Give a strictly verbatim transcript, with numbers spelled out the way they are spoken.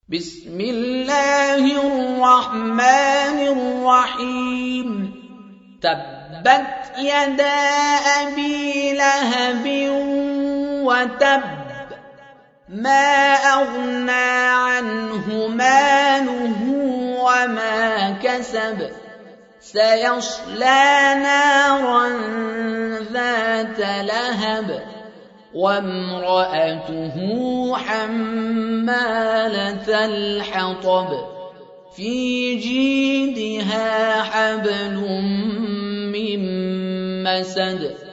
بسم الله الرحمن الرحيم تبت يدا أبي لهب وتب ما أغنى عنه ماله وما كسب سيصلى نارا ذات لهب وامرأته حمالة الحطب في جيدها حبل من مسد